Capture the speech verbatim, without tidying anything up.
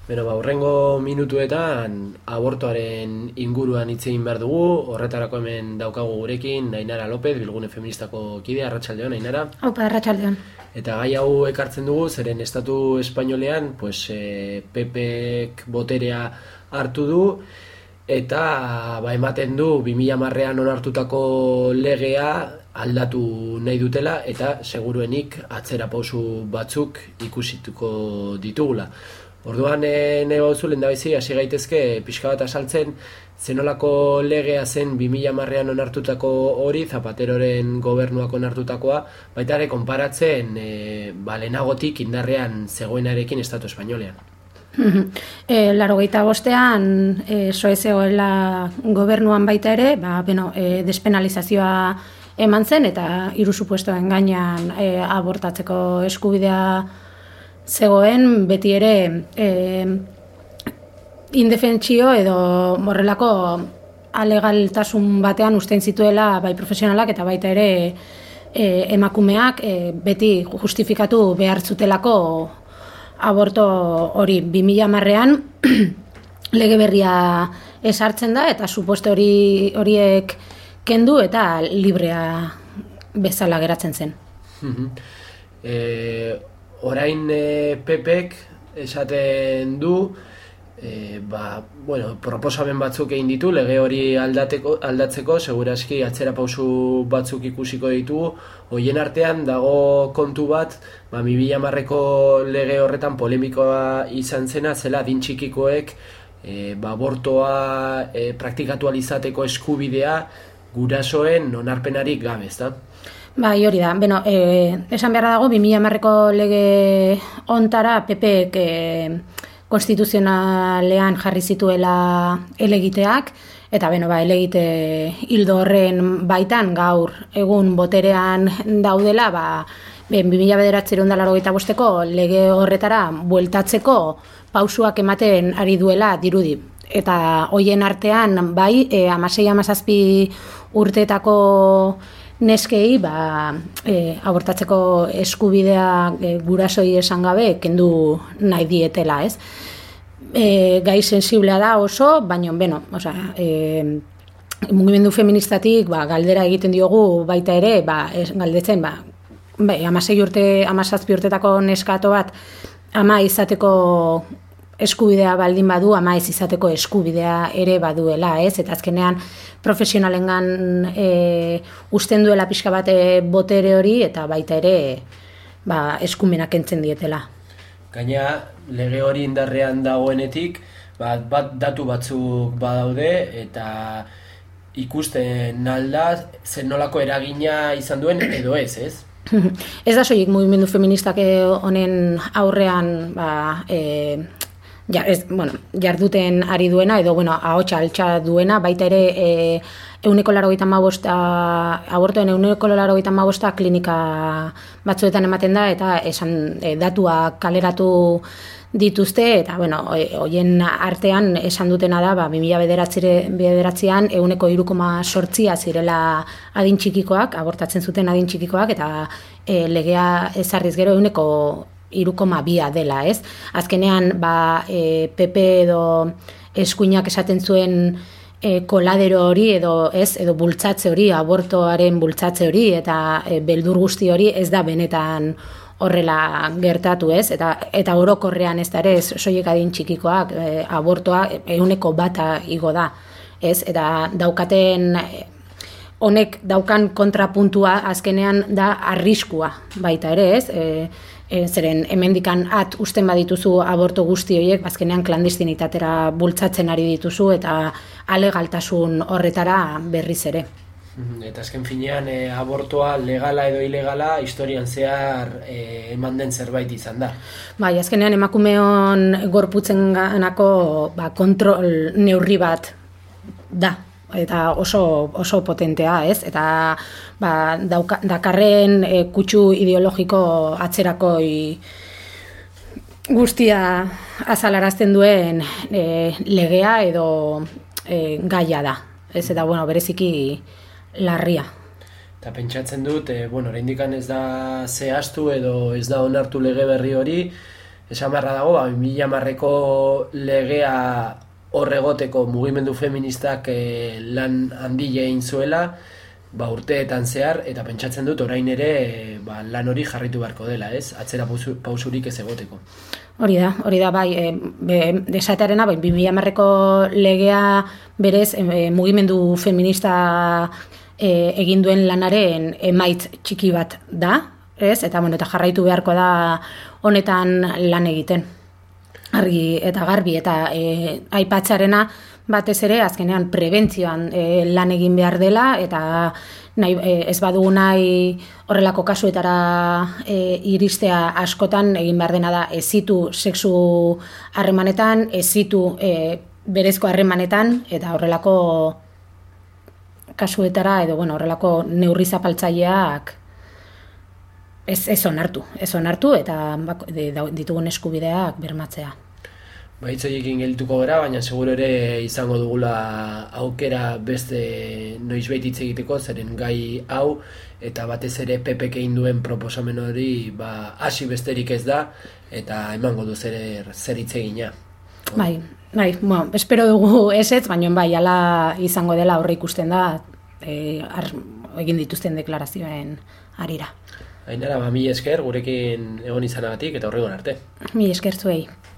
Beno, ba, hurrengo minutuetan abortoaren inguruan hitz egin behar dugu, horretarako hemen daukagu gurekin Ainara López, Bilgune Feministako kide, arratsaldeon, Ainara. Opa, arratsaldeon. Eta gai hau ekartzen dugu, zeren estatu espainolean, pues, e, P Pek boterea hartu du, eta ba, ematen du bi mila hamarrean onartutako legea aldatu nahi dutela, eta seguruenik atzera pausu batzuk ikusituko ditugula. Orduan, e, nahi bauzu lehendabizi, hasi gaitezke pixka bat asaltzen, zenolako legea zen bi mila hamarrean onartutako hori, Zapateroren gobernuak onartutakoa, baita ere konparatzen e, ba, lehenagotik indarrean zegoenarekin estatu espainolean. E, Larogeita bostean, e, soe zegoela gobernuan baita ere, ba, beno, e, despenalizazioa eman zen, eta hiru supuestoen gainean e, abortatzeko eskubidea zegoen, beti ere e, indefentsio edo horrelako alegaltasun batean usten zituela bai profesionalak eta baita ere e, emakumeak e, beti justifikatu behar zutelako aborto hori. Bi mila hamarrean lege berria esartzen da eta supuesto hori horiek kendu eta librea bezala geratzen zen. e, orain e, P Pek esaten du E, ba, bueno, proposamen batzuk egin ditu, lege hori aldateko, aldatzeko, seguraski atzera pausu batzuk ikusiko ditugu. Horien artean dago kontu bat, ba, bi mila hamarreko lege horretan polemikoa izan zena, zela adin txikikoek e, ba, abortoa e, praktikatu alizateko eskubidea gurasoen onarpenarik gabe, ezta? Bai, hori da. Beno, e, esan beharra dago, bi mila hamarreko lege ontara P Pek e, konstituzionalean jarri zituela helegiteak, eta beno, ba, helegite hildo horren baitan gaur egun boterean daudela, ba, bi mila bederatziehun eta laurogeita bosteko lege horretara bueltatzeko pausuak ematen ari duela dirudi. Eta hoien artean, bai, e, hamasei hamazazpi urteetako neskei ba, e, abortatzeko eskubidea e, gurasoi esan gabe kendu nahi dietela, ez? E, gai sensiblea da oso, baina, beno, osea, e, mugimendu feministatik ba, galdera egiten diogu baita ere, ba, es, galdetzen, ba, ba, hamasei urte, hamazazpi urtetako neskato bat ama izateko eskubidea baldin badu, ama ez izateko eskubidea ere baduela, ez? Eta azkenean profesionalengan e, usten duela pixka bat e, botere hori, eta baita ere ba, eskumenak kentzen dietela. Gaina, lege hori indarrean dagoenetik, bat, bat datu batzuk badaude, eta ikusten alda zen nolako eragina izan duen edo ez, ez? Ez da soilik mugimendu feministak honen aurrean ba, e, ja, ez, bueno, jarduten ari duena, edo bueno, ahotsa altxa duena, baita ere e, euneko laurogeita hamabosta, abortoen euneko laurogeita hamabosta klinika batzuetan ematen da, eta esan e, datuak kaleratu dituzte, eta bueno, hoien artean esan dutena da, ba, bi mila bederatzian euneko hiru koma zortzia zirela adin txikikoak, abortatzen zuten adin txikikoak, eta e, legea ezarriz gero euneko hiru koma bia dela, ez? Azkenean, ba, e, P P edo eskuinak esaten zuen e, koladero hori, edo ez, edo bultzatze hori, abortoaren bultzatze hori, eta e, beldur guzti hori ez da benetan horrela gertatu, ez? Eta, eta orokorrean ez da ere, soilik adin txikikoak, e, abortoa ehuneko bata igo da, ez? Eta daukaten honek daukan kontrapuntua azkenean da arriskua baita ere, ez? E, E, zeren hemendikan at usten badituzu aborto guzti horiek, azkenean klandestinitatera bultzatzen ari dituzu eta alegaltasun horretara berriz ere. Eta azken finean e, abortoa legala edo ilegala historian zehar e, eman den zerbait izan da. Bai, azkenean emakumeon gorputzen ganako ba, kontrol neurri bat da. Eta oso, oso potentea, ez? Eta ba, dauka, dakarren e, kutsu ideologiko atzerakoi guztia azalarazten duen e, legea edo e, gaia da. Ez? Eta, bueno, bereziki larria. Eta pentsatzen dut, e, bueno, oraindik ez da zehaztu edo ez da onartu lege berri hori, esan beharra dago, ba, bi mila hamarreko legea horregoteko mugimendu feministak e, lan handia egin zuela, ba, urteetan zehar, eta pentsatzen dut orain ere e, ba, lan hori jarritu beharko dela, ez? Atzera pausu, pausurik ez egoteko. Hori da, hori da, bai, e, desatearena, bai, bi mila hamarreko legea berez e, mugimendu feminista e, egin duen lanaren emaitz txiki bat da, ez? Eta, bueno, eta jarraitu beharko da honetan lan egiten. Argi eta garbi, eta e, aipatzarena batez ere, azkenean prebentzioan e, lan egin behar dela, eta nahi, e, ez badugu nahi horrelako kasuetara e, iristea askotan egin behar dena da ezitu sexu harremanetan, ezitu e, berezko harremanetan, eta horrelako kasuetara, edo bueno, horrelako neurri zapaltzaileak ez, ez onartu, ez onartu, eta ditugun eskubideak bermatzea. Ba, hitz horiekin geldituko gara, baina seguro ere izango dugula aukera beste noizbait hitz egiteko, zeren gai hau, eta batez ere Pepek egin duen proposamen hori ba, hasi besterik ez da, eta emango du zer, zer hitz egina. Bai, bai, bueno, espero dugu ezetz, baina bai, ala izango dela aurre ikusten da, e, ar, egin dituzten deklarazioen harira. Ainara, ba, mi esker, gurekin egon izanagatik, eta horregon arte. Mi esker zuei.